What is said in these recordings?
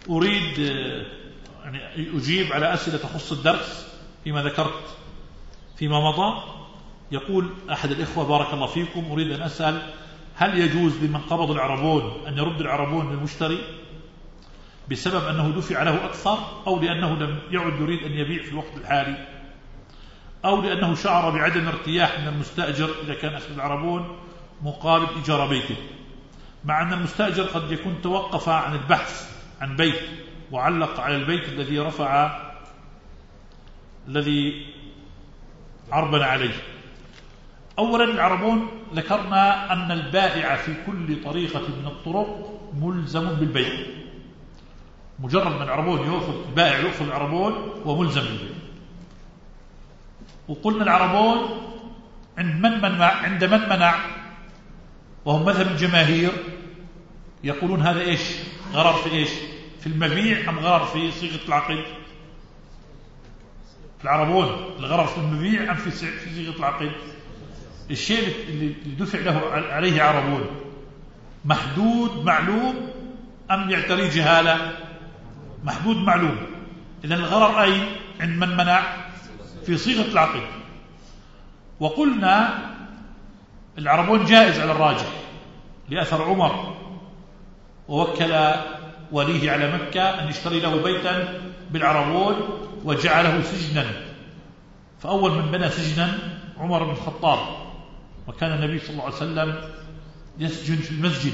أريد يعني أجيب على أسئلة تخص الدرس فيما ذكرت فيما مضى. يقول أحد الإخوة بارك الله فيكم، أريد أن أسأل هل يجوز لمن قبض العربون أن يرد العربون للمشتري بسبب أنه دفع له أكثر، أو لأنه لم يعد يريد أن يبيع في الوقت الحالي، أو لأنه شعر بعدم ارتياح من المستأجر إذا كان أخذ العربون مقابل إيجار بيته، مع أن المستأجر قد يكون توقف عن البحث عن بيت وعلق على البيت الذي عربنا عليه. أولا العربون ذكرنا أن البائع في كل طريقة من الطرق ملزم بالبيع، مجرد من العربون البائع يأخذ العربون وملزم بالبيع. وقلنا العربون عند من منع وهم مذهب الجماهير يقولون هذا إيش غرر في إيش في المبيع أم غرر في صيغة العقد؟ العربون الغرر في المبيع أم في صيغة العقد؟ الشيء اللي دفع له عليه عربون محدود معلوم أم يعتري جهالة؟ محدود معلوم. إذن الغرر أي عند من منع في صيغة العقد. وقلنا العربون جائز على الراجح لأثر عمر ووكل وليه على مكة أن يشتري له بيتا بالعربون وجعله سجنا، فأول من بنى سجنا عمر بن الخطاب، وكان النبي صلى الله عليه وسلم يسجن في المسجد،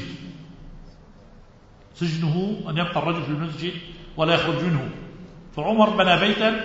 سجنه أن يبقى الرجل في المسجد ولا يخرج منه. فعمر بنى بيتا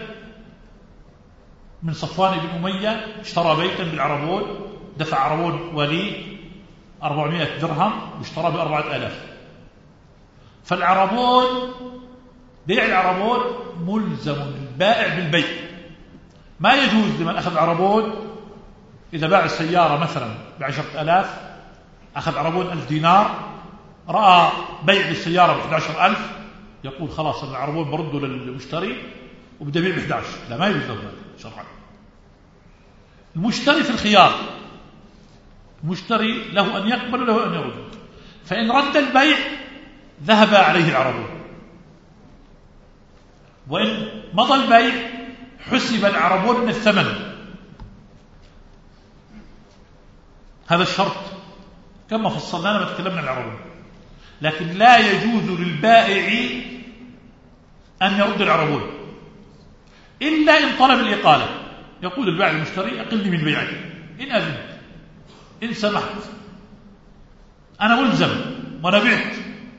من صفوان بن أمية، اشترى بيتا بالعربون، دفع عربون ولي 400 درهم واشترى ب4,000. فالعربون بيع العربون ملزم البائع بالبيع. ما يجوز لمن أخذ عربون إذا باع السيارة مثلا ب10,000، أخذ عربون 1000 دينار، رأى بيع للسيارة ب11,000، يقول خلاص العربون برده للمشتري وبدأ بيع ب11. لا، ما يجوز ذلك شرعا. المشتري في الخيار، المشتري له أن يقبل وله أن يرد، فإن رد البيع ذهب عليه العربون، وإن مضى البيع حسب العربون من الثمن. هذا الشرط كما فصلنا لما تكلمنا عن العربون. لكن لا يجوز للبائع أن يرد العربون إلا إن طلب الإقالة. يقول البائع المشتري أقلني من بيعك إن أذنت، إن سمحت، أنا ملزم وأنا بعت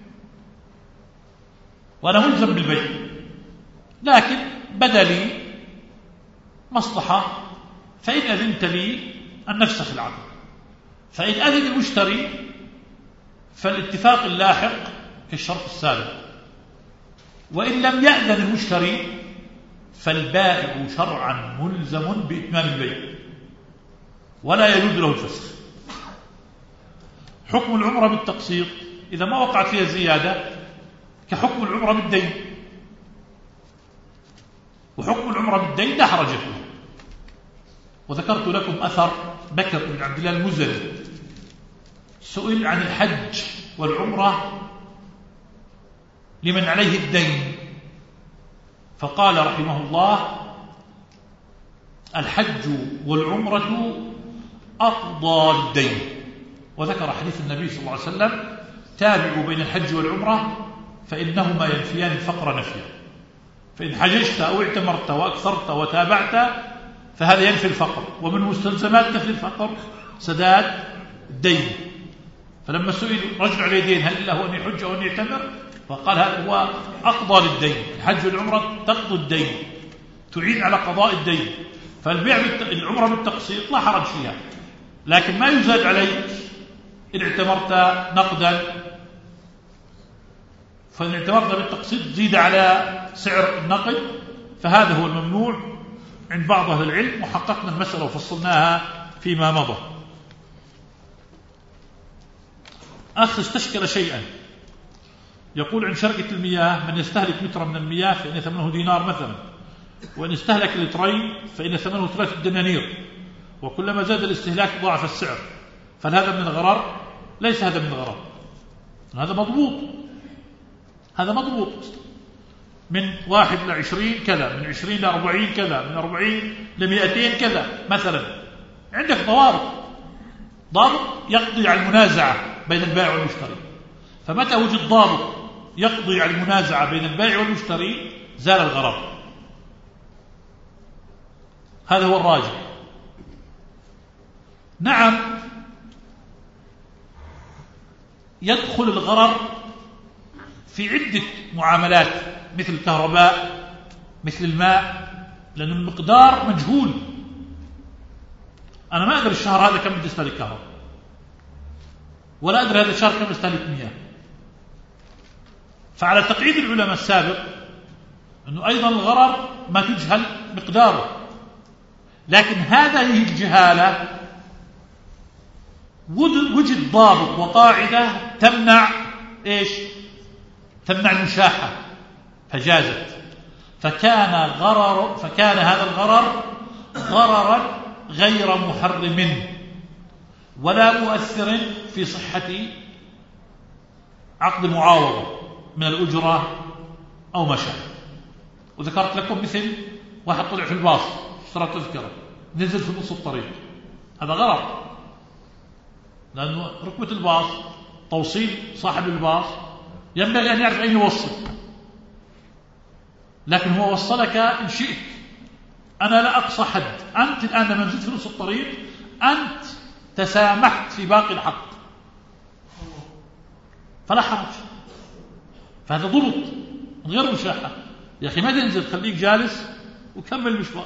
وأنا ملزم بالبيع، لكن بدا لي مصلحة فإن أذنت لي أن نفسخ العقد. فإن أذن المشتري فالاتفاق اللاحق كالشرط السابق، وإن لم يأذن المشتري فالبائع شرعا ملزم بإتمام البيع ولا يجوز له الفسخ. حكم العمرة بالتقسيط إذا ما وقعت فيها زيادة كحكم العمرة بالدين، وحكم العمرة بالدين لا حرج فيه. وذكرت لكم أثر بكر بن عبد الله المزني، سئل عن الحج والعمرة لمن عليه الدين، فقال رحمه الله الحج والعمرة أقضى للدين، وذكر حديث النبي صلى الله عليه وسلم تابعوا بين الحج والعمرة فإنهما ينفيان الفقر نفيا. فإن حججت أو اعتمرت وأكثرت وتابعت فهذا ينفي الفقر، ومن مستلزمات نفي الفقر سداد الدين. فلما سئل رجل عليه دين هل له أن يحج أو أن يعتمر، فقال هذا هو أقضى للدين. الحج والعمرة تقضي الدين، تعين على قضاء الدين. فالبيع العمرة بالتقسيط لا حرج فيها، لكن ما يزاد عليه إن اعتمرت نقدا، فإن اعتمرت بالتقسيط زيد على سعر النقد، فهذا هو الممنوع عند بعض أهل العلم، وحققنا المسألة وفصلناها فيما مضى. أخ استشكل شيئا، يقول عن شركة المياه من يستهلك متر من المياه فإن ثمنه دينار مثلا، وإن استهلك لترين فإن ثمنه 3 دنانير، وكلما زاد الاستهلاك ضاعف السعر، فهذا من الغرر؟ ليس هذا من الغرر، هذا مضبوط، هذا مضبوط. من 1 إلى 20 كذا، من 20 إلى 40 كذا، من 40 إلى 200 كذا مثلا. عندك ضابط يقضي على المنازعة بين البائع والمشتري. فمتى وجد ضابط يقضي على المنازعة بين البائع والمشتري زال الغرر. هذا هو الراجح. نعم، يدخل الغرر في عدة معاملات مثل الكهرباء، مثل الماء، لأن المقدار مجهول. أنا ما أدري الشهر هذا كم يستهلك كهرباء، ولا أدري هذا الشهر كم يستهلك مياه. فعلى تقعيد العلماء السابق أنه أيضا الغرر ما تجهل مقداره، لكن هذه الجهالة وجد ضابط وقاعدة تمنع إيش؟ تمنع المشاحة فجازت. فكان هذا الغرر غررا غير محرم ولا مؤثر في صحة عقد المعاوضة من الأجرة أو ما شابه. وذكرت لكم مثل واحد طلع في الباص اشترى تذكرة نزل في نص الطريق، هذا غرر، لأنه ركبة الباص توصيل صاحب الباص ينبغي أن يعرف أين يوصل، لكن هو وصلك إن شئت. أنا لا أقصى حد، أنت الآن لما نزلت في نص الطريق أنت تسامحت في باقي الحق فلا حرج. فهذا ضبط من غير مشاحة. يا أخي ما تنزل، خليك جالس وكمل المشوار.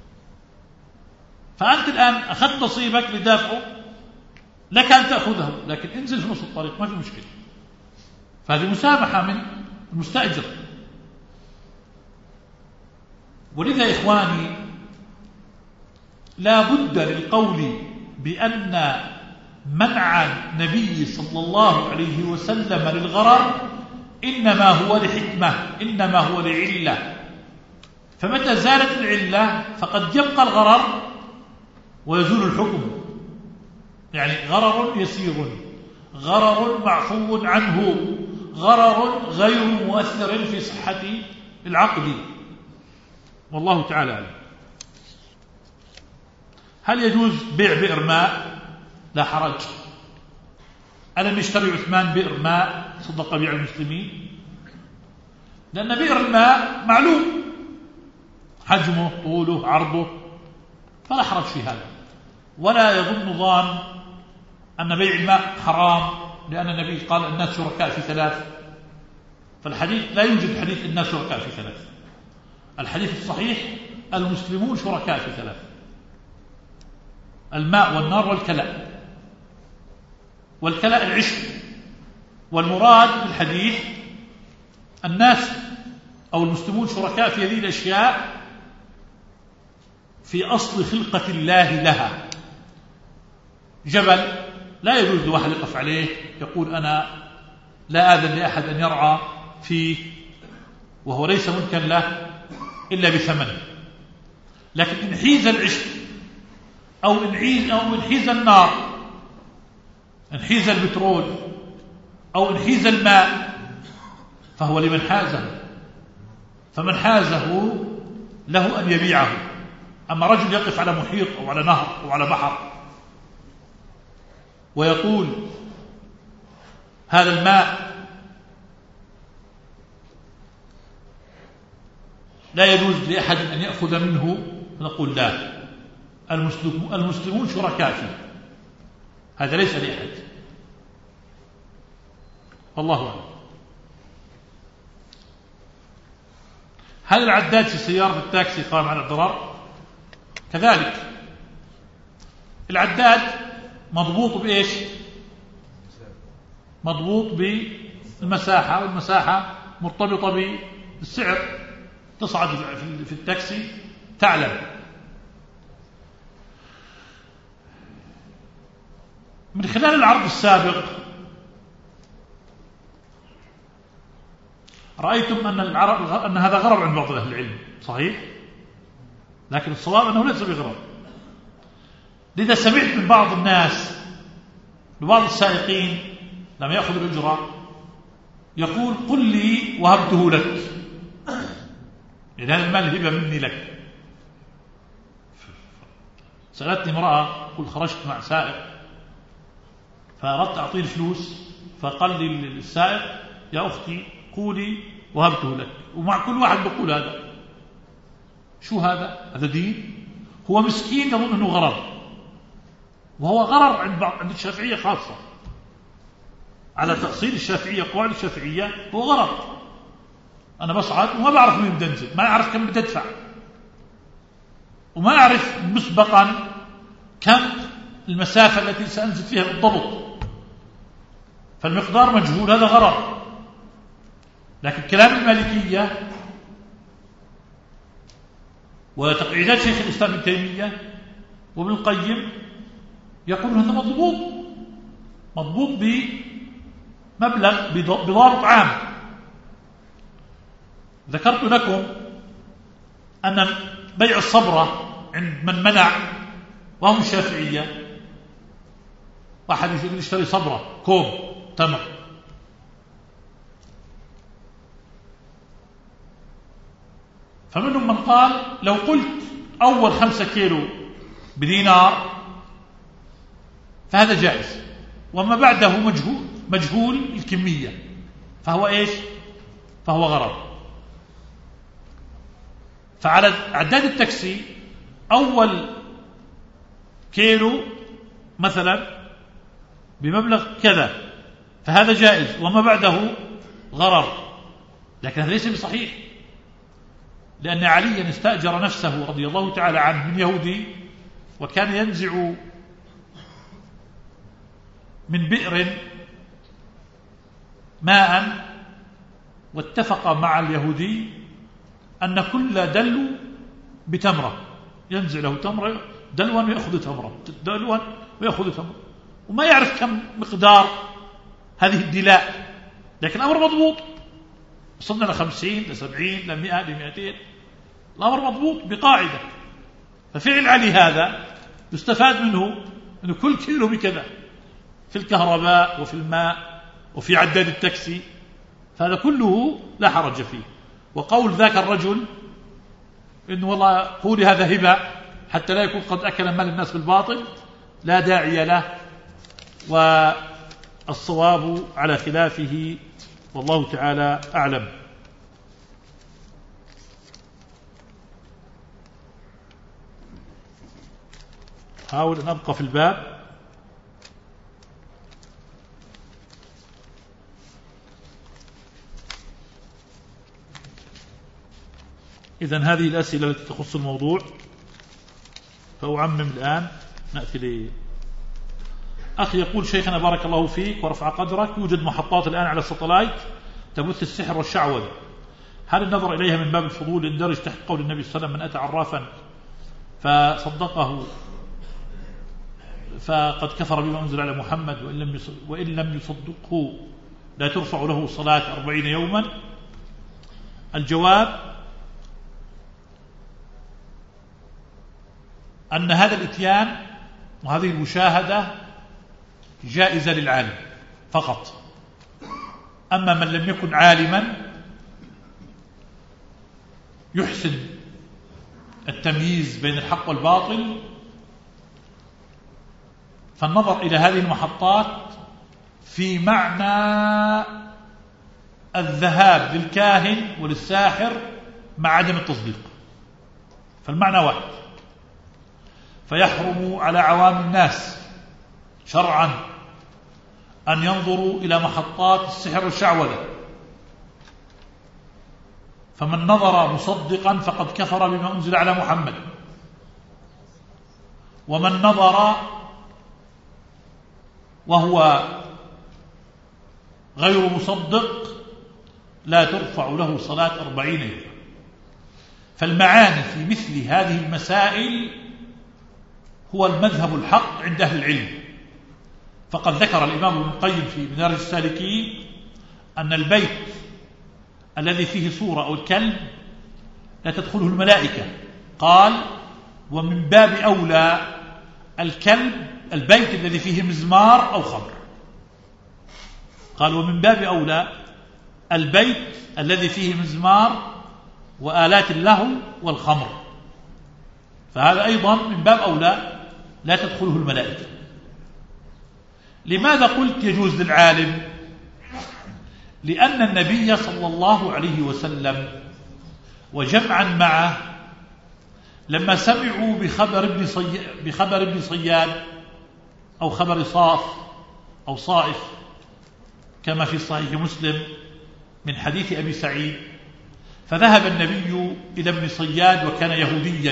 فأنت الآن أخذت نصيبك لدافعه، لك أن تأخذه، لكن انزل في نص الطريق ما في مشكلة. فهذه مسامحة من المستأجر. ولذا إخواني لا بد للقول بأن منع النبي صلى الله عليه وسلم للغرر إنما هو لحكمة، إنما هو لعلة. فمتى زالت العلة فقد يبقى الغرر ويزول الحكم. يعني غرر يسير، غرر معفو عنه، غرر غير مؤثر في صحة العقد. والله تعالى أعلم. هل يجوز بيع بئر ماء؟ لا حرج. ألم يشتري عثمان بئر ماء صدق بيع المسلمين؟ لأن بئر الماء معلوم حجمه، طوله، عرضه، فلا حرج في هذا. ولا يظن ظان أن بيع الماء حرام، لأن النبي قال الناس شركاء في ثلاث. فالحديث لا يوجد حديث الناس شركاء في ثلاث. الحديث الصحيح المسلمون شركاء في ثلاث: الماء والنار والكلاء. والكلاء العشق. والمراد بالحديث الناس أو المسلمون شركاء في هذه الأشياء في أصل خلقة الله لها. جبل لا يجوز لواحد يقف عليه يقول أنا لا آذن لأحد أن يرعى فيه وهو ليس ملكا له إلا بثمن. لكن إن حيز العشق أو إن حيز النار، إن حيز البترول أو إن حيز الماء فهو لمن حازه، فمن حازه له أن يبيعه. أما رجل يقف على محيط أو على نهر أو على بحر ويقول هذا الماء لا يجوز لأحد أن يأخذ منه، نقول لا، المسلمون شركاء فيه، هذا ليس لأحد. والله أعلم. هل العداد في سيارة التاكسي قام على الضرر؟ كذلك العداد مضبوط بإيش؟ مضبوط بالمساحة، والمساحة مرتبطة بالسعر. تصعد في التاكسي تعلم. من خلال العرض السابق رأيتم أن هذا غرر عند بعض أهل العلم، صحيح؟ لكن الصواب أنه ليس بغرر. لذا سمعت من بعض الناس، ببعض السائقين لما يأخذ الأجرة يقول قل لي وهبته لك. إذا هذا المال هبة مني لك. سألتني امرأة، قل خرجت مع سائق فأردت أعطيه الفلوس، فقال لي السائق يا أختي قولي وهبته لك، ومع كل واحد بقول هذا. شو هذا؟ هذا دين؟ هو مسكين يظن أنه غرر، وهو غرر عند الشافعية خاصة، على تأصيل الشافعية قواعد الشافعية هو غرر. أنا بصعد وما بعرف مين بدي أنزل، ما أعرف كم بدي أدفع، وما أعرف مسبقا كم المسافة التي سأنزل فيها بالضبط، فالمقدار مجهول، هذا غرر. لكن كلام المالكية وتقعيدات شيخ الإسلام ابن تيمية وابن القيم يقول هذا مضبوط بمبلغ، بضابط عام. ذكرت لكم أن بيع الصبرة عند من منع وهم الشافعية، واحد يشتري صبرة كوم تمر، فمنهم من قال لو قلت أول 5 كيلو بدينار فهذا جائز، وما بعده مجهول الكمية، فهو إيش؟ فهو غرر. فعلى عداد التاكسي أول كيلو مثلا بمبلغ كذا فهذا جائز، وما بعده غرر. لكن هذا ليس بصحيح، لأن عليا استأجر نفسه رضي الله تعالى عنه من يهودي، وكان ينزع من بئر ماء، واتفق مع اليهودي أن كل دلو بتمرة، ينزع له تمرة دلوا ويأخذ تمرة، دلوا ويأخذ تمرة، وما يعرف كم مقدار هذه الدلاء، لكن الأمر مضبوط. وصلنا ل50 ل70 ل100 ل200، الأمر مضبوط بقاعدة. ففعل علي هذا يستفاد منه أنه كل كيلو بكذا في الكهرباء وفي الماء وفي عداد التاكسي، فهذا كله لا حرج فيه. وقول ذاك الرجل إنه والله قولي هذا هبة حتى لا يكون قد أكل مال الناس بالباطل، لا داعي له، والصواب على خلافه، والله تعالى أعلم. حاول أن أبقى في الباب. إذن هذه الأسئلة التي تخص الموضوع، فأعمم الآن. نأتي لي أخي يقول شيخنا بارك الله فيك ورفع قدرك، يوجد محطات الآن على الساتلايت تبث السحر والشعوذة، هل النظر إليها من باب الفضول يندرج تحت قول النبي صلى الله عليه وسلم من أتى عرافا فصدقه فقد كفر بما أنزل على محمد وإن لم يصدقه لا ترفع له صلاة 40 يوما؟ الجواب أن هذا الإتيان وهذه المشاهدة جائزة للعالم فقط، أما من لم يكن عالما يحسن التمييز بين الحق والباطل، فالنظر إلى هذه المحطات في معنى الذهاب للكاهن وللساحر مع عدم التصديق، فالمعنى واحد. فيحرم على عوام الناس شرعا أن ينظروا إلى محطات السحر والشعوذة، فمن نظر مصدقا فقد كفر بما أنزل على محمد، ومن نظر وهو غير مصدق لا ترفع له صلاة 40 يوم. فالمعاني في مثل هذه المسائل هو المذهب الحق عند أهل العلم. فقد ذكر الإمام ابن القيم في مدارج السالكين أن البيت الذي فيه صورة أو الكلب لا تدخله الملائكة، قال ومن باب أولى البيت الذي فيه مزمار أو خمر، قال ومن باب أولى البيت الذي فيه مزمار وآلات اللهو والخمر، فهذا أيضا من باب أولى لا تدخله الملائكة. لماذا قلت يجوز للعالم؟ لأن النبي صلى الله عليه وسلم وجمعا معه لما سمعوا بخبر ابن صياد أو خبر صاف أو صائف كما في صحيح مسلم من حديث أبي سعيد، فذهب النبي إلى ابن صياد وكان يهوديا،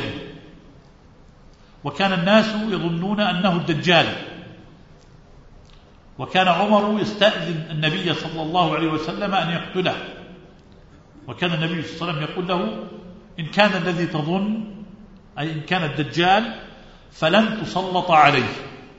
وكان الناس يظنون أنه الدجال، وكان عمر يستأذن النبي صلى الله عليه وسلم أن يقتله، وكان النبي صلى الله عليه وسلم يقول له: إن كان الذي تظن، أي إن كان الدجال، فلن تسلط عليه.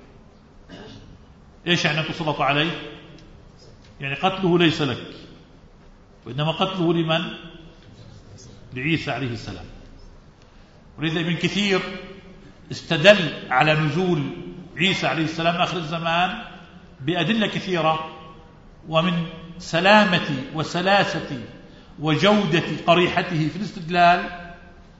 إيش يعني تسلط عليه؟ يعني قتله ليس لك، وإنما قتله لمن؟ لعيسى عليه السلام. ولذا ابن كثير استدل على نزول عيسى عليه السلام آخر الزمان بأدلة كثيرة، ومن سلامة وسلاسة وجودة قريحته في الاستدلال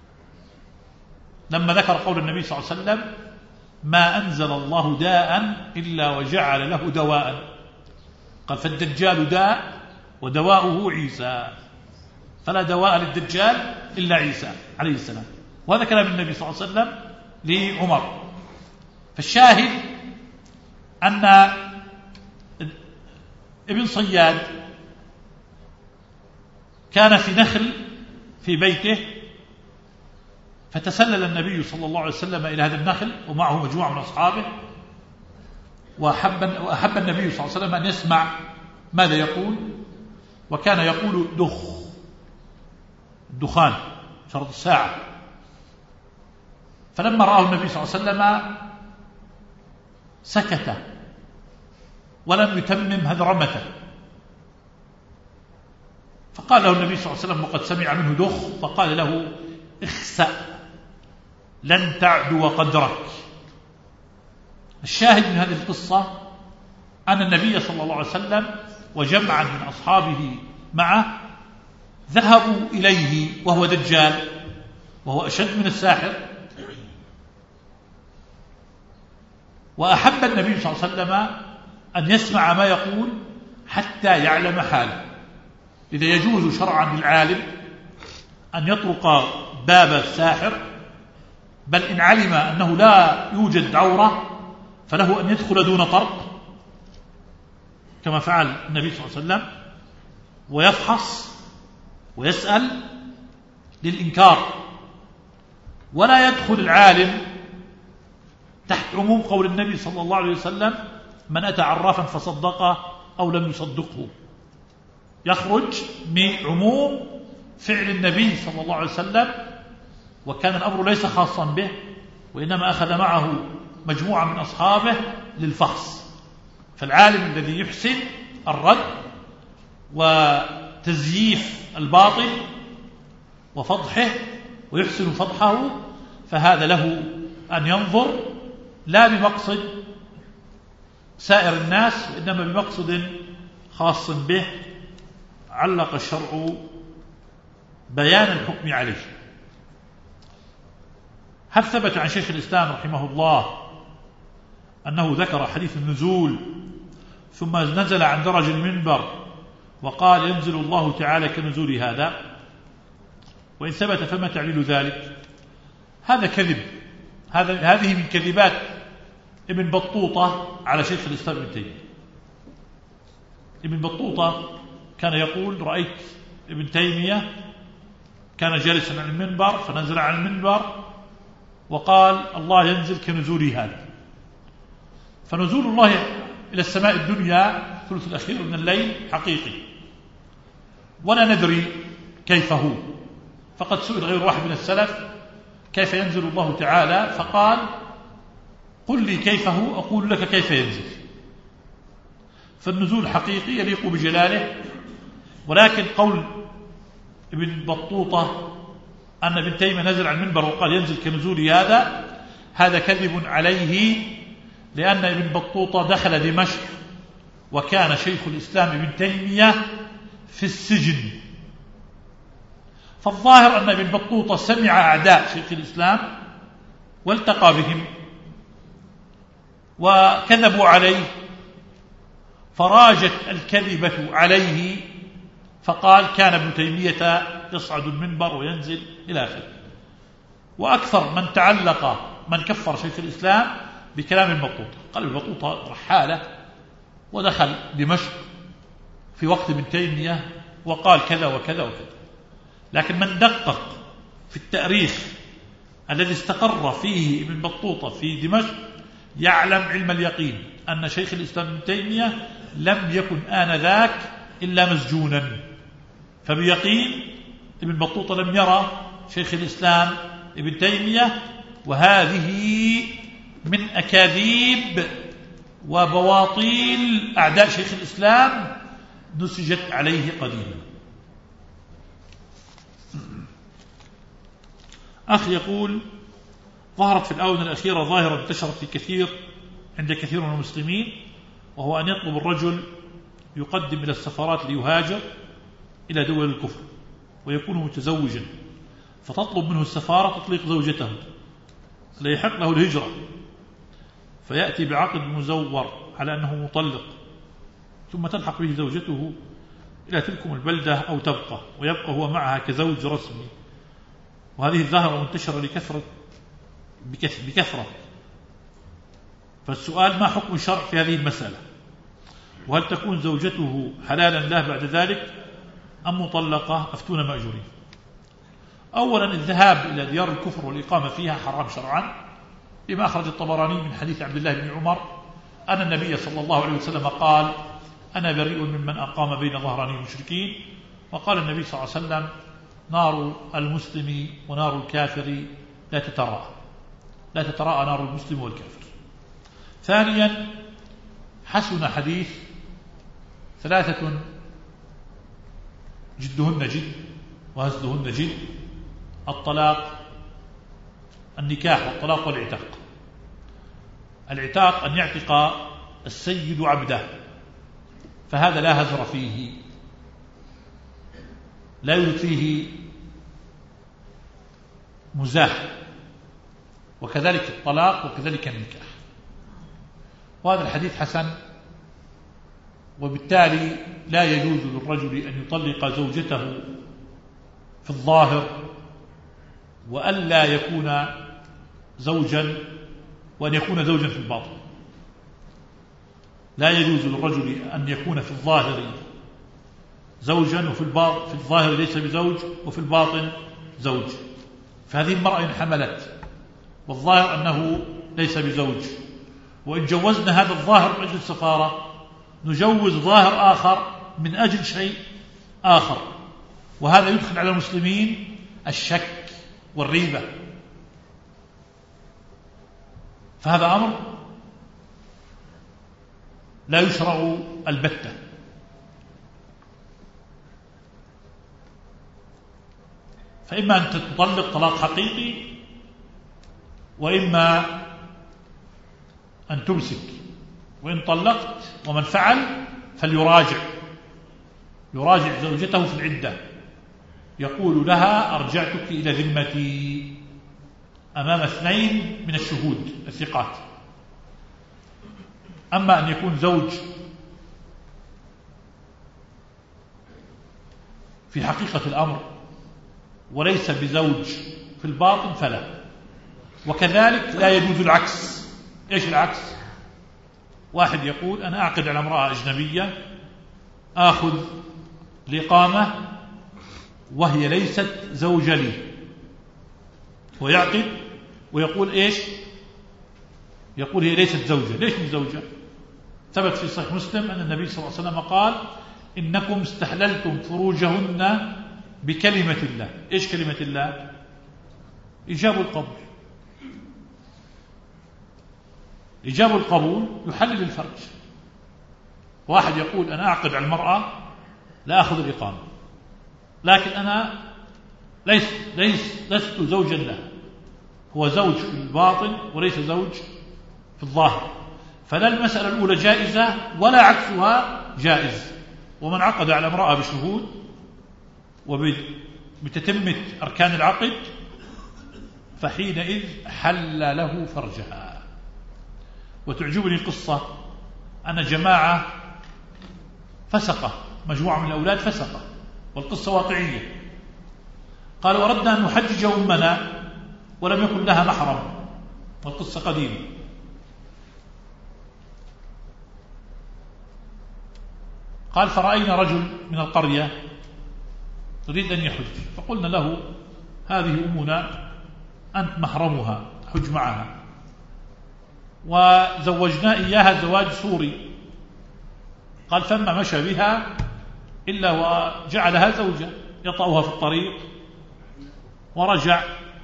لما ذكر قول النبي صلى الله عليه وسلم: ما أنزل الله داء إلا وجعل له دواء. قال: فالدجال داء ودواؤه عيسى، فلا دواء للدجال إلا عيسى عليه السلام. وهذا كلام النبي صلى الله عليه وسلم لعمر. فالشاهد أن ابن صياد كان في نخل في بيته، فتسلل النبي صلى الله عليه وسلم إلى هذا النخل ومعه مجموعة من أصحابه، وأحب النبي صلى الله عليه وسلم أن يسمع ماذا يقول، وكان يقول الدخان شرط الساعة. فلما رآه النبي صلى الله عليه وسلم سكت ولم يتمم هذرمته، فقال له النبي صلى الله عليه وسلم وقد سمع منه دخ، فقال له: اخسأ لن تعدو قدرك. الشاهد من هذه القصة أن النبي صلى الله عليه وسلم وجمعا من أصحابه معه ذهبوا إليه وهو دجال، وهو أشد من الساحر، وأحب النبي صلى الله عليه وسلم أن يسمع ما يقول حتى يعلم حاله. إذا يجوز شرعا للعالم أن يطرق باب الساحر، بل إن علم أنه لا يوجد عورة فله أن يدخل دون طرق كما فعل النبي صلى الله عليه وسلم، ويفحص ويسأل للإنكار، ولا يدخل العالم تحت عموم قول النبي صلى الله عليه وسلم: من أتى عرافا فصدقه أو لم يصدقه. يخرج بعموم فعل النبي صلى الله عليه وسلم، وكان الأمر ليس خاصا به، وإنما أخذ معه مجموعة من أصحابه للفحص. فالعالم الذي يحسن الرد وتزييف الباطل وفضحه ويحسن فضحه، فهذا له أن ينظر لا بمقصد سائر الناس، وإنما بمقصد خاص به علق الشرع بيان الحكم عليه. هل ثبت عن شيخ الإسلام رحمه الله أنه ذكر حديث النزول ثم نزل عن درج المنبر وقال: ينزل الله تعالى كنزول هذا؟ وإن ثبت فما تعليل ذلك؟ هذا كذب، هذه من كذبات ابن بطوطة على شيخ الإسلام ابن تيمية. ابن بطوطة كان يقول: رأيت ابن تيمية كان جالسا على المنبر فنزل عن المنبر وقال: الله ينزل كنزول هذا. فنزول الله إلى السماء الدنيا الثلث الأخير من الليل حقيقي، ولا ندري كيف هو. فقد سئل غير واحد من السلف: كيف ينزل الله تعالى؟ فقال: قل لي كيف هو أقول لك كيف ينزل. فالنزول حقيقي يليق بجلاله، ولكن قول ابن بطوطة أن ابن تيمية نزل عن المنبر وقال ينزل كنزول هذا كذب عليه، لأن ابن بطوطة دخل دمشق وكان شيخ الإسلام ابن تيمية في السجن، فالظاهر أن ابن بطوطة سمع أعداء شيخ الإسلام والتقى بهم وكذبوا عليه، فراجت الكذبة عليه، فقال كان ابن تيمية يصعد المنبر وينزل إلى آخره. وأكثر من تعلق من كفر شيخ الإسلام بكلام البطوطة. قال البطوطة رحالة ودخل دمشق في وقت ابن تيمية وقال كذا وكذا وكذا. لكن من دقق في التاريخ الذي استقر فيه ابن بطوطة في دمشق يعلم علم اليقين أن شيخ الإسلام ابن تيمية لم يكن آنذاك إلا مسجونا، فبيقين ابن بطوطة لم يرى شيخ الإسلام ابن تيمية. وهذه من أكاذيب وبواطيل أعداء شيخ الإسلام نسجت عليه قديما. أخ يقول: ظهرت في الآونة الأخيرة ظاهرة انتشرت عند كثير من المسلمين، وهو أن يطلب الرجل يقدم إلى السفارات ليهاجر إلى دول الكفر ويكون متزوجا، فتطلب منه السفارة تطليق زوجته، لا يحق له الهجرة، فيأتي بعقد مزور على أنه مطلق، ثم تلحق به زوجته إلى تلكم البلدة أو تبقى، ويبقى هو معها كزوج رسمي. وهذه الظاهرة منتشرة بكثرة. فالسؤال: ما حكم الشرع في هذه المسألة؟ وهل تكون زوجته حلالا له بعد ذلك أم مطلقة؟ أفتونا مأجورين. أولا، الذهاب إلى ديار الكفر والإقامة فيها حرام شرعا، لما أخرج الطبراني من حديث عبد الله بن عمر أن النبي صلى الله عليه وسلم قال: أنا بريء ممن أقام بين ظهراني المشركين. وقال النبي صلى الله عليه وسلم: نار المسلم ونار الكافر لا تتراءى نار المسلم والكافر. ثانيا، حسن حديث 3 جدهن جد وهزلهن جد: الطلاق، النكاح والطلاق والعتاق. العتاق أن يعتق السيد عبده، فهذا لا هزر فيه، لا يوجد فيه مزاح، وكذلك الطلاق وكذلك النكاح. وهذا الحديث حسن، وبالتالي لا يجوز للرجل أن يطلق زوجته في الظاهر وألا يكون زوجا، وأن يكون زوجا في الباطن. لا يجوز للرجل أن يكون في الظاهر زوجا وفي الظاهر ليس بزوج وفي الباطن زوج. فهذه المرأة إن حملت والظاهر أنه ليس بزوج، وإن جوزنا هذا الظاهر من أجل السفارة نجوز ظاهر آخر من أجل شيء آخر، وهذا يدخل على المسلمين الشك والريبة. فهذا أمر لا يشرع البتة. فإما أن تطلق طلاق حقيقي، وإما أن تمسك. وإن طلقت ومن فعل فليراجع زوجته في العدة، يقول لها: أرجعتك إلى ذمتي أمام 2 من الشهود الثقات. أما أن يكون زوج في حقيقة الأمر وليس بزوج في الباطن فلا. وكذلك لا يجوز العكس. إيش العكس؟ واحد يقول: أنا أعقد على امرأة أجنبية، آخذ الإقامة وهي ليست زوجة لي، ويعقد ويقول إيش؟ يقول هي ليست زوجة. ليش مش زوجة؟ ثبت في صحيح مسلم أن النبي صلى الله عليه وسلم قال: إنكم استحللتم فروجهن بكلمة الله. إيش كلمة الله؟ إجاب القبول. إجاب القبول يحلل الفرج. واحد يقول: أنا أعقد على المرأة لا أخذ الإقامة، لكن أنا لست زوجا له، هو زوج في الباطن وليس زوج في الظاهر، فلا المسألة الأولى جائزة ولا عكسها جائز. ومن عقد على امرأة بشهود بتتمة أركان العقد فحينئذ حل له فرجها. وتعجبني القصة أن جماعة فسقة، مجموعة من الأولاد فسقة، والقصة واقعية، قالوا أردنا أن نحجج أمنا ولم يكن لها محرم، والقصة قديمة. قال فرأينا رجل من القرية يريد أن يحج، فقلنا له هذه أمنا أنت محرمها، حج معها، وزوجنا إياها زواج سوري. قال فما مشى بها إلا وجعلها زوجة، يطأها في الطريق ورجع،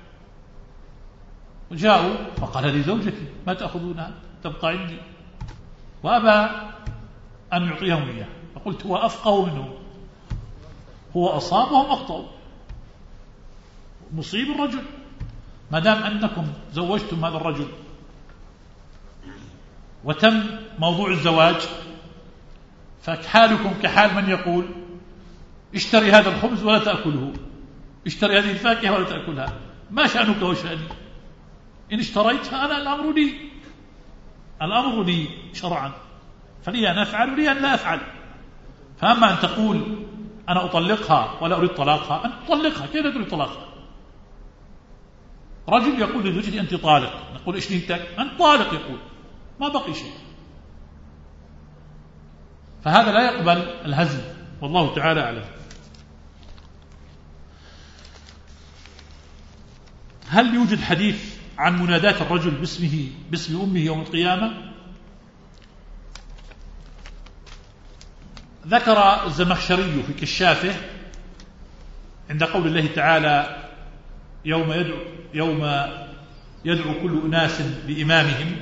وجاءوا فقال هذه زوجتي ما تأخذونها تبقى عندي، وأبى أن يعطيهم إياه. فقلت هو أفقه منه، هو أصاب وهم أخطأوا، مصيب الرجل، ما دام أنكم زوجتم هذا الرجل وتم موضوع الزواج فحالكم كحال من يقول اشتري هذا الخبز ولا تأكله، اشتري هذه الفاكهة ولا تأكلها، ما شأنك وشأني؟ إن اشتريتها أنا الأمر لي شرعا، فلي أن أفعل ولي أن لا أفعل. فأما أن تقول أنا أطلقها ولا أريد طلاقها، أنت تطلقها، كيف تريد طلاقها؟ رجل يقول لزوجتي أنت طالق، نقول إيش نهتك؟ أنت طالق، يقول ما بقي شيء. فهذا لا يقبل الهزل، والله تعالى أعلم. هل يوجد حديث عن مناداة الرجل باسم أمه يوم القيامة؟ ذكر الزمخشري في كشافه عند قول الله تعالى يوم يدعو كل أناس بإمامهم،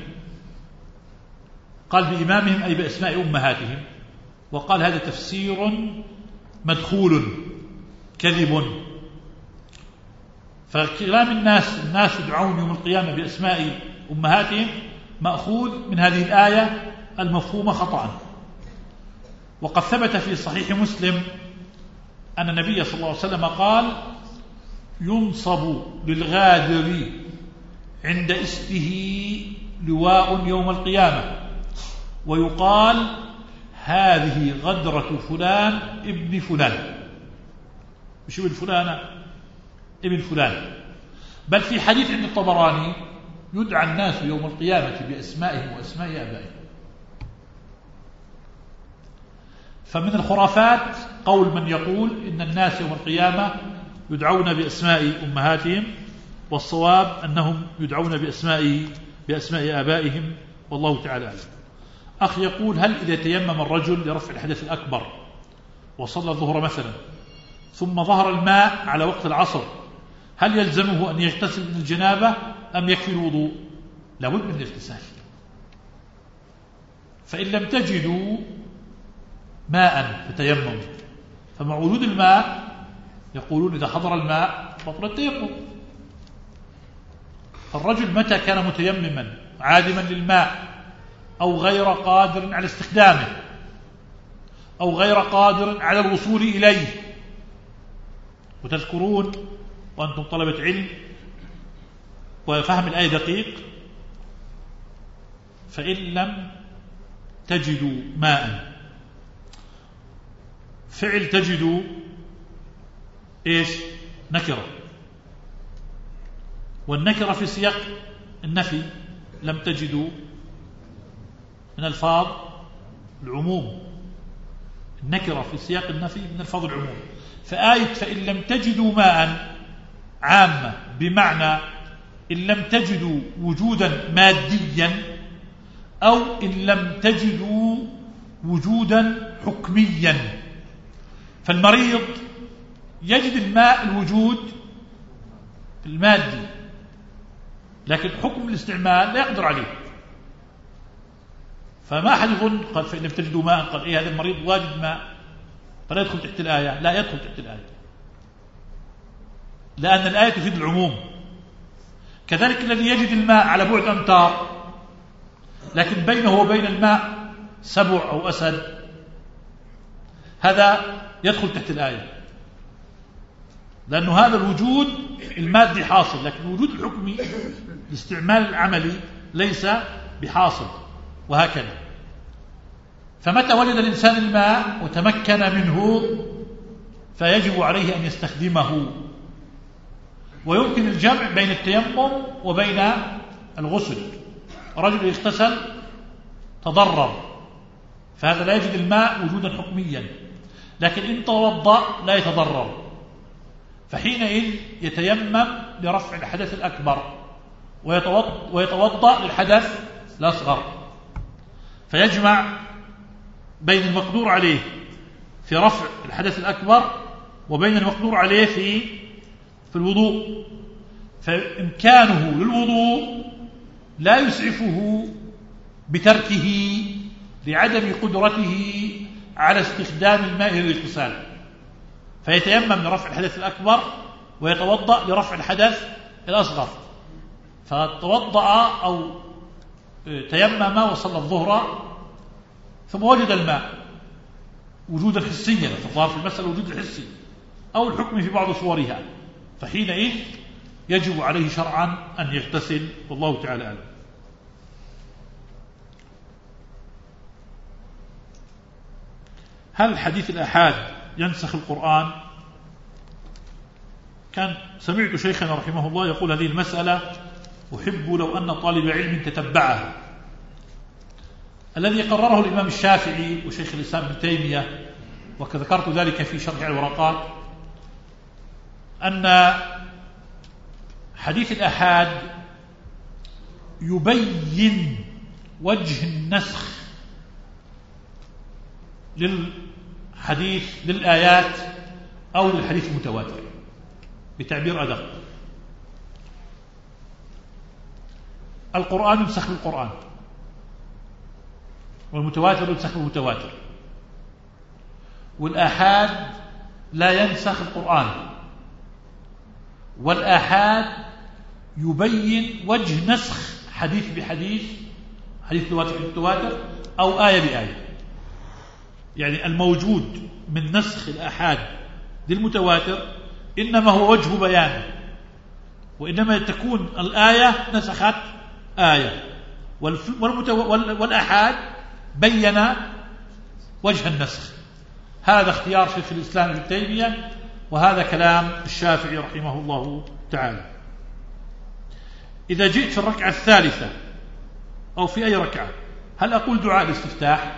قال بإمامهم أي بأسماء أمهاتهم، وقال هذا تفسير مدخول كذب، فكلام الناس يدعون يوم القيامة بأسماء أمهاتهم مأخوذ من هذه الآية المفهومة خطأ. وقد ثبت في صحيح مسلم أن النبي صلى الله عليه وسلم قال ينصب للغادر عند اسمه لواء يوم القيامة ويقال هذه غدرة فلان ابن فلان، مش ابن فلانة، ابن فلان. بل في حديث عند الطبراني يدعى الناس يوم القيامة بأسمائهم وأسماء آبائهم. فمن الخرافات قول من يقول إن الناس يوم القيامة يدعون بأسماء أمهاتهم، والصواب أنهم يدعون بأسماء آبائهم، والله تعالى أعلم. أخ يقول هل إذا تيمم الرجل لرفع الحدث الأكبر وصلى الظهر مثلا ثم ظهر الماء على وقت العصر هل يلزمه أن يغتسل من الجنابة أم يكفي الوضوء؟ لابد من الاغتسال. فإن لم تجدوا ماء فتيمموا، فمع وجود الماء يقولون إذا حضر الماء بطل التيمم. فالرجل متى كان متيمما عادما للماء أو غير قادر على استخدامه أو غير قادر على الوصول إليه، وتذكرون وأنتم طلبة علم وفهم الآية دقيق، فإن لم تجدوا ماء، فعل تجدوا إيش؟ نكرة، والنكرة في سياق النفي لم تجدوا من الفاظ العموم، النكرة في سياق النفي من الفاظ العموم. فآية فإن لم تجدوا ماء عامة، بمعنى إن لم تجدوا وجودا ماديا أو إن لم تجدوا وجودا حكميا. فالمريض يجد الماء الوجود المادي، لكن حكم الاستعمال لا يقدر عليه. فما أحد يظن قال فإن لم تجدوا ماء قال إيه هذا المريض واجد ماء فلا يدخل تحت الآية، لا يدخل تحت الآية، لأن الآية تفيد العموم. كذلك الذي يجد الماء على بعد أمتار لكن بينه وبين الماء سبع أو أسد، هذا يدخل تحت الآية. لأنه هذا الوجود المادي حاصل، لكن الوجود الحكمي الاستعمال العملي ليس بحاصل، وهكذا. فمتى وجد الإنسان الماء وتمكن منه فيجب عليه أن يستخدمه. ويمكن الجمع بين التيمم وبين الغسل. رجل اغتسل تضرر، فهذا لا يجد الماء وجودا حكميا، لكن إن توضأ لا يتضرر، فحينئذ يتيمم لرفع الحدث الأكبر ويتوضأ للحدث الأصغر، فيجمع بين المقدور عليه في رفع الحدث الأكبر وبين المقدور عليه في الوضوء. فإمكانه للوضوء لا يسعفه بتركه لعدم قدرته على استخدام الماء للاغتسال، فيتيمم لرفع الحدث الأكبر ويتوضأ لرفع الحدث الأصغر. فتوضأ أو تيمم وصلى الظهر ثم وجد الماء وجودا حسيا، فالظاهر في المسألة وجود الحسي أو الحكم في بعض صورها، فحينئذ يجب عليه شرعا أن يغتسل، والله تعالى أعلم. هل حديث الآحاد ينسخ القرآن؟ سمعت شيخنا رحمه الله يقول هذه المسألة أحب لو أن طالب علم تتبعها. الذي قرره الإمام الشافعي وشيخ الإسلام ابن تيمية، وذكرت ذلك في شرح الورقات، أن حديث الآحاد يبين وجه النسخ للحديث للآيات أو للحديث المتواتر بتعبير أدق. القرآن ينسخ بالقرآن، والمتواتر ينسخ بالمتواتر، والآحاد لا ينسخ القرآن. والآحاد يبين وجه نسخ حديث بحديث، حديث متواتر أو آية بآية. يعني الموجود من نسخ الآحاد للمتواتر إنما هو وجه بيان، وإنما تكون الآية نسخت آية، والآحاد بين وجه النسخ. هذا اختيار شيخ الإسلام ابن تيمية، وهذا كلام الشافعي رحمه الله تعالى. إذا جئت في الركعة الثالثة أو في أي ركعة، هل أقول دعاء الاستفتاح؟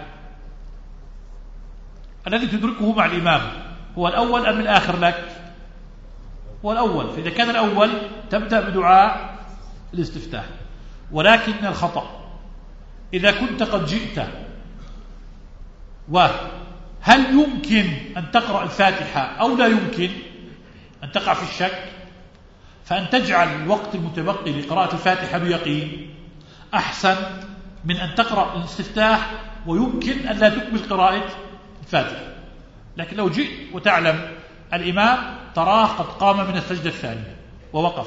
الذي تدركه مع الإمام هو الأول أم الآخر لك؟ هو الأول. فإذا كان الأول تبدأ بدعاء الاستفتاح. ولكن الخطأ إذا كنت قد جئت وهل يمكن أن تقرأ الفاتحة أو لا يمكن، أن تقع في الشك، فأن تجعل الوقت المتبقي لقراءة الفاتحة بيقين أحسن من أن تقرأ الاستفتاح ويمكن أن لا تكمل قراءة الفاتحة. لكن لو جئت وتعلم الإمام تراه قد قام من السجدة الثانية ووقف،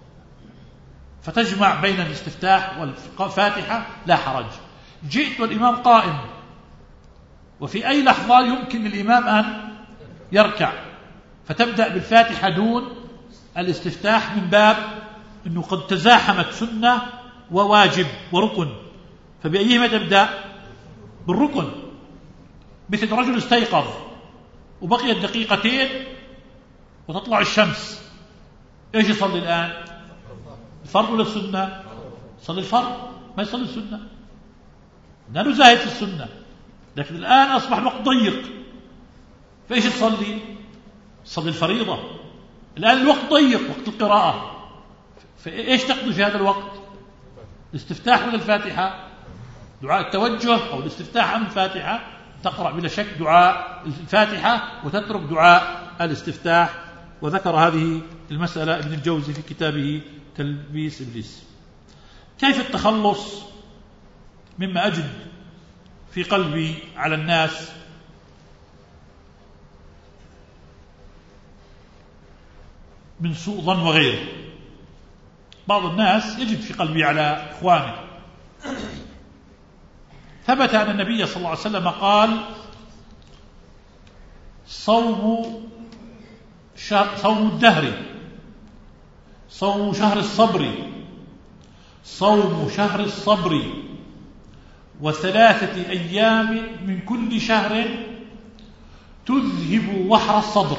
فتجمع بين الاستفتاح والفاتحة لا حرج. جئت والإمام قائم، وفي أي لحظة يمكن للإمام أن يركع، فتبدأ بالفاتحة دون الاستفتاح من باب أنه قد تزاحمت سنة وواجب وركن، فبأيهما تبدأ؟ بالركن. مثل رجل استيقظ وبقيت دقيقتين وتطلع الشمس، ايش يصلي الآن؟ الفرض ولا السنة؟ يصلي الفرض، ما يصلي السنة، لأنه زاهد في السنة. لكن الآن أصبح الوقت ضيق، فايش تصلي؟ تصلي الفريضة. الآن الوقت ضيق، وقت القراءة، فايش تقضي في هذا الوقت؟ الاستفتاح ولا الفاتحة؟ دعاء التوجه أو الاستفتاح أم الفاتحة؟ تقرأ بلا شك دعاء الفاتحة وتترك دعاء الاستفتاح. وذكر هذه المسألة ابن الجوزي في كتابه تلبيس إبليس. كيف التخلص مما أجد في قلبي على الناس من سوء ظن وغيره؟ بعض الناس يجد في قلبي على إخوانه. ثبت أن النبي صلى الله عليه وسلم قال: صوم صوم الدهر، صوم شهر الصبر، صوم شهر الصبر، و3 أيام من كل شهر تذهب وحر الصدر.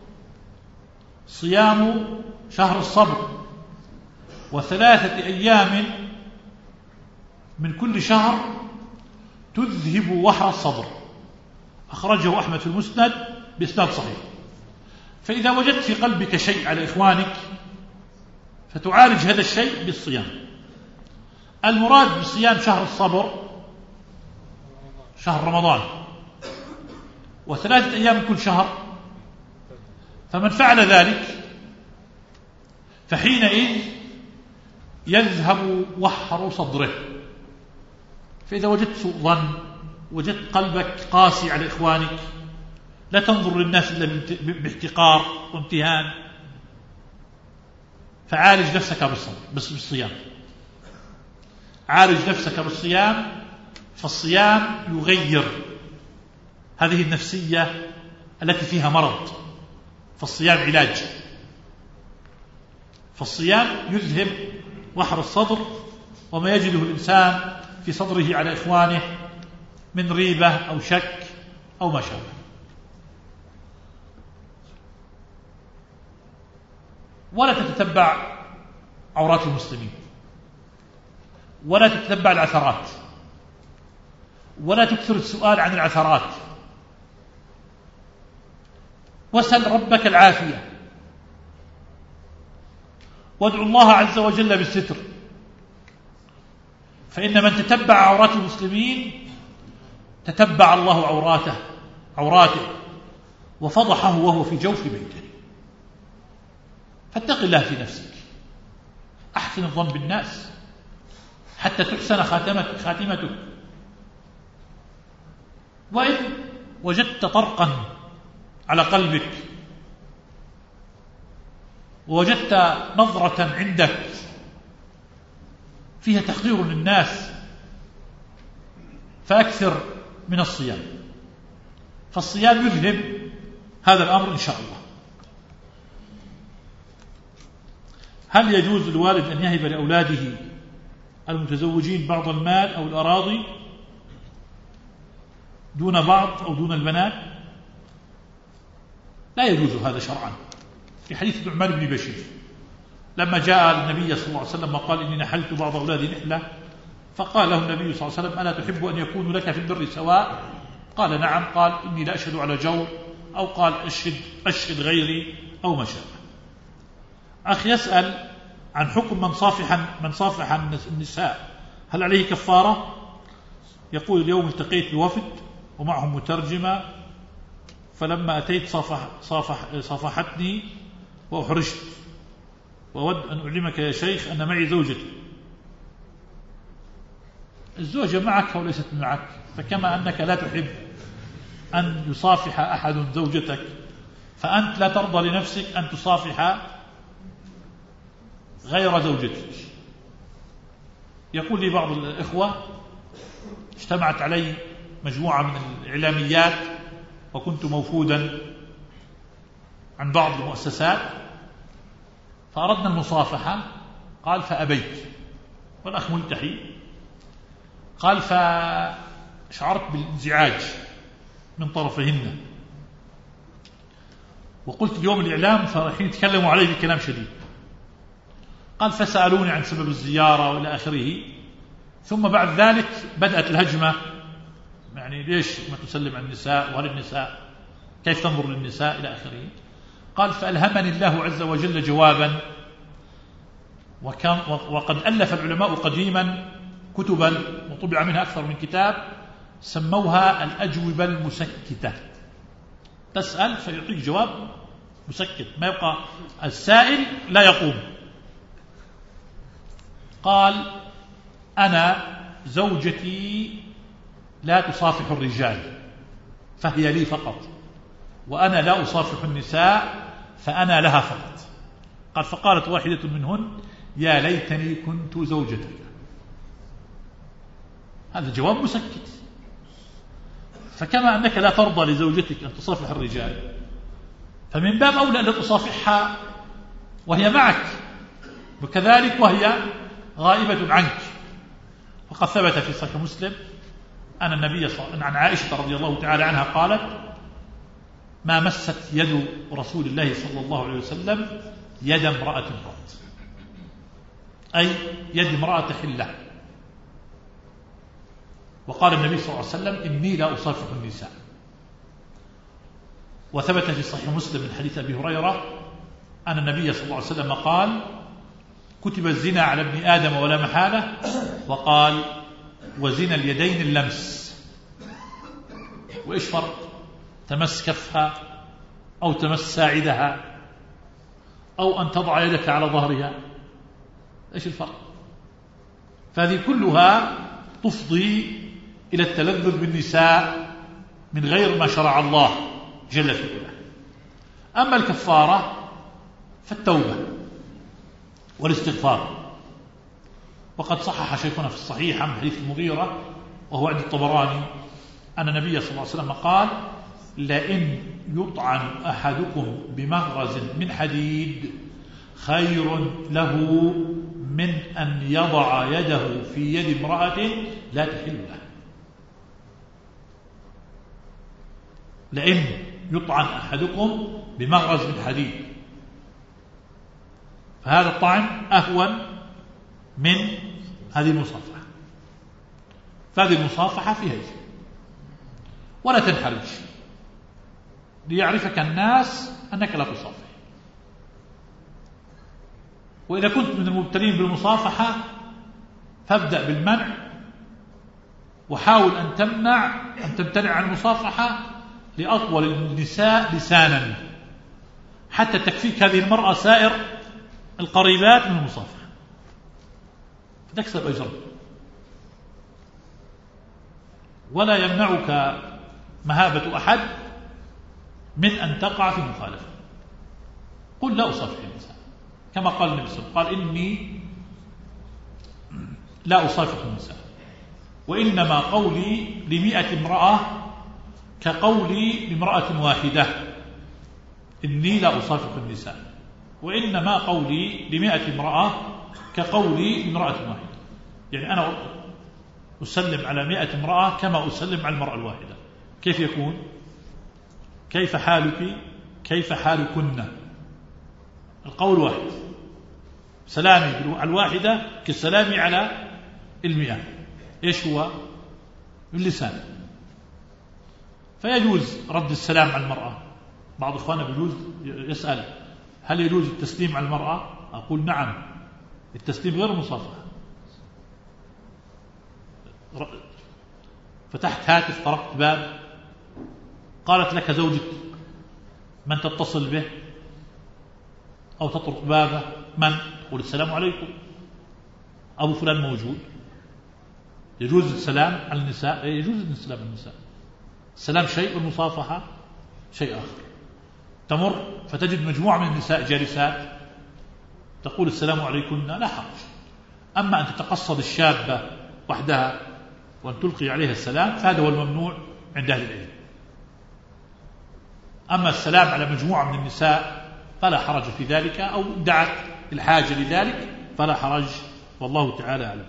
صيام شهر الصبر و3 أيام من كل شهر تذهب وحر الصدر. أخرجه أحمد في المسند بإسناد صحيح. فإذا وجدت في قلبك شيء على إخوانك فتعالج هذا الشيء بالصيام. المراد بصيام شهر الصبر شهر رمضان، و3 أيام كل شهر، فمن فعل ذلك فحينئذ يذهب وحر صدره. فإذا وجدت سوء ظن، وجدت قلبك قاسي على إخوانك، لا تنظر للناس إلا باحتقار وامتهان، فعالج نفسك بالصيام. عالج نفسك بالصيام، فالصيام يغير هذه النفسية التي فيها مرض، فالصيام علاج. فالصيام يذهب وحر الصدر وما يجده الإنسان في صدره على إخوانه من ريبة أو شك أو ما شابه. ولا تتتبع عورات المسلمين، ولا تتتبع العثرات، ولا تكثر السؤال عن العثرات، واسأل ربك العافية، وادعو الله عز وجل بالستر. فإن من تتبع عورات المسلمين تتبع الله عوراته وفضحه وهو في جوف بيته. فاتق الله في نفسك، أحسن الظن بالناس حتى تحسن خاتمتك. وإن وجدت طرقا على قلبك ووجدت نظرة عندك فيها تحقير للناس فأكثر من الصيام، فالصيام يذهب هذا الأمر إن شاء الله. هل يجوز للوالد أن يهب لأولاده المتزوجين بعض المال أو الأراضي دون بعض أو دون البنات؟ لا يجوز هذا شرعا. في حديث نعمان بن بشير لما جاء النبي صلى الله عليه وسلم وقال إني نحلت بعض أولادي نحلة، فقال له النبي صلى الله عليه وسلم ألا تحب أن يكونوا لك في البر سواء؟ قال نعم. قال إني لا أشهد على جور، أو قال أشهد غيري أو ما شابه. أخي يسأل عن حكم من صافح النساء، هل عليه كفارة؟ يقول اليوم التقيت بوفد ومعهم مترجمة، فلما أتيت صافحتني وأحرجت، وأود أن أعلمك يا شيخ أن معي زوجتي. الزوجة معك أو ليست معك، فكما أنك لا تحب أن يصافح أحد زوجتك، فأنت لا ترضى لنفسك أن تصافح غير زوجتك. يقول لي بعض الإخوة اجتمعت علي مجموعة من الإعلاميات وكنت موفودا عن بعض المؤسسات، فأردنا المصافحة، قال فأبيت، والأخ ملتحي، قال فشعرت بالانزعاج من طرفهن، وقلت اليوم الإعلام فرايحين يتكلموا علي بكلام شديد. قال فسألوني عن سبب الزيارة وإلى آخره، ثم بعد ذلك بدأت الهجمة، يعني ليش ما تسلم على النساء، وهل النساء كيف تنظر للنساء إلى آخره. قال فألهمني الله عز وجل جوابا، وقد ألف العلماء قديما كتبا وطبع منها أكثر من كتاب سموها الأجوبة المسكتة. تسأل فيعطيك جواب مسكت، ما يبقى السائل لا يقوم. قال أنا زوجتي لا تصافح الرجال فهي لي فقط، وأنا لا أصافح النساء فأنا لها فقط. قال فقالت واحدة منهن يا ليتني كنت زوجتك. هذا جواب مسكت. فكما أنك لا ترضى لزوجتك أن تصافح الرجال، فمن باب أولى أن تصافحها وهي معك، وكذلك وهي غائبة عنك. وقد ثبت في صحيح مسلم أن النبي عن عائشة رضي الله تعالى عنها قالت: ما مست يد رسول الله صلى الله عليه وسلم يد امرأة قط، أي يد امرأة حلة. وقال النبي صلى الله عليه وسلم: إني لا أصافح النساء. وثبت في صحيح مسلم من حديث أبي هريرة أن النبي صلى الله عليه وسلم قال: كتب الزنا على ابن آدم ولا محالة، وقال: وزنا اليدين اللمس. وإيش فرق تمس كفها أو تمس ساعدها أو أن تضع يدك على ظهرها؟ إيش الفرق؟ فهذه كلها تفضي إلى التلذذ بالنساء من غير ما شرع الله جل في علاه. أما الكفارة فالتوبة والاستغفار. وقد صحح شيخنا في الصحيح عن حديث المغيرة وهو عند الطبراني أن النبي صلى الله عليه وسلم قال: لئن يطعن أحدكم بمغرز من حديد خير له من أن يضع يده في يد امرأة لا تحل له. لئن يطعن أحدكم بمغرز من حديد، فهذا الطعن أهون من هذه المصافحة. فهذه المصافحة فيها شيء، ولا تنحرج ليعرفك الناس أنك لا تصافح. وإذا كنت من المبتلين بالمصافحة فابدأ بالمنع، وحاول أن تمتنع عن المصافحة لأطول النساء لسانا حتى تكفيك هذه المرأة سائر القريبات من المصافحة فتكسب أجرا. ولا يمنعك مهابة أحد من أن تقع في مخالفة. قل لا أصافح النساء كما قال النبي صلى الله عليه وسلم، قال: إني لا أصافح النساء، وإنما قولي ل100 امرأة كقولي لامرأة واحدة. إني لا أصافح النساء، وإنما قولي ل100 امرأة كقولي لامرأة واحدة. يعني أنا أسلم على 100 امرأة كما أسلم على المرأة الواحدة. كيف يكون؟ كيف حالك؟ كيف حالكن؟ القول واحد، سلامي على الواحدة كسلامي على 100. إيش هو؟ باللسان. فيجوز رد السلام على المرأة. بعض إخواننا بيجوز يسأل: هل يجوز التسليم على المرأة؟ أقول: نعم، التسليم غير مصافحة. فتحت هاتف، طرقت باب، قالت لك زوجك من تتصل به أو تطرق بابه، من؟ تقول: السلام عليكم، أبو فلان موجود. يجوز السلام على النساء؟ يجوز السلام على النساء. السلام شيء والمصافحة شيء آخر. تمر فتجد مجموعة من النساء جالسات، تقول: السلام عليكم، لا حرج. أما أن تتقصد الشابة وحدها وأن تلقي عليها السلام فهذا هو الممنوع عند أهل العلم. أما السلام على مجموعة من النساء فلا حرج في ذلك، أو دعت الحاجة لذلك فلا حرج، والله تعالى أعلم.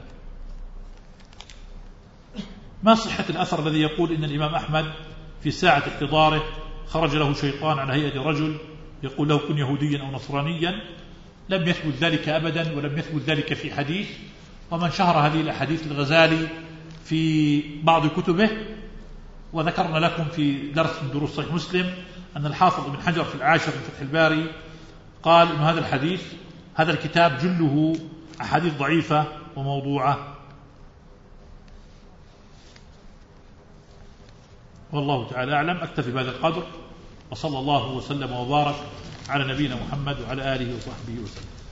ما صحة الأثر الذي يقول إن الإمام أحمد في ساعة احتضاره خرج له شيطان على هيئة رجل يقول له: كن يهوديا أو نصرانيا؟ لم يثبت ذلك أبدا، ولم يثبت ذلك في حديث. ومن شهر هذه الأحاديث الغزالي في بعض كتبه. وذكرنا لكم في درس من دروس صحيح مسلم أن الحافظ ابن حجر في العاشر من فتح الباري قال إن هذا الحديث، هذا الكتاب جله أحاديث ضعيفة وموضوعة. والله تعالى أعلم. أكتفي بهذا القدر، وصلى الله وسلم وبارك على نبينا محمد وعلى آله وصحبه وسلم.